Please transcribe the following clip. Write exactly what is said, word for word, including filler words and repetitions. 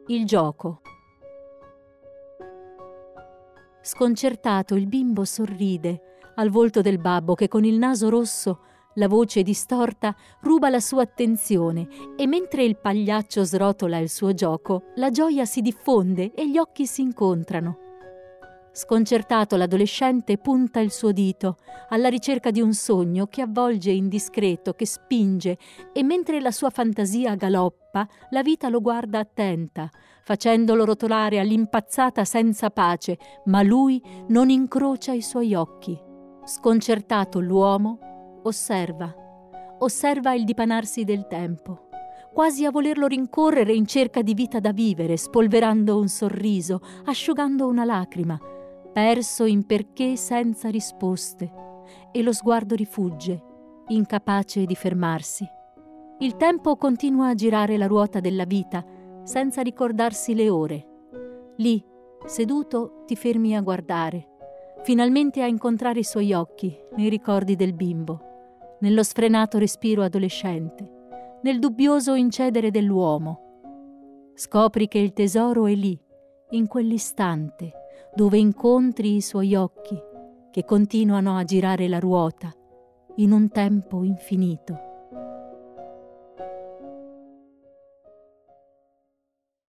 Il gioco. Sconcertato, il bimbo sorride al volto del babbo che con il naso rosso, la voce distorta, ruba la sua attenzione e mentre il pagliaccio srotola il suo gioco, la gioia si diffonde e gli occhi si incontrano. Sconcertato, l'adolescente punta il suo dito alla ricerca di un sogno che avvolge indiscreto, che spinge, e mentre la sua fantasia galoppa, la vita lo guarda attenta, facendolo rotolare all'impazzata senza pace, ma lui non incrocia i suoi occhi. Sconcertato, l'uomo osserva, osserva il dipanarsi del tempo, quasi a volerlo rincorrere in cerca di vita da vivere, spolverando un sorriso, asciugando una lacrima, perso in perché senza risposte, e lo sguardo rifugge, incapace di fermarsi. Il tempo continua a girare la ruota della vita, senza ricordarsi le ore. Lì, seduto, ti fermi a guardare, finalmente a incontrare i suoi occhi, nei ricordi del bimbo, nello sfrenato respiro adolescente, nel dubbioso incedere dell'uomo. Scopri che il tesoro è lì, in quell'istante, dove incontri i suoi occhi che continuano a girare la ruota in un tempo infinito.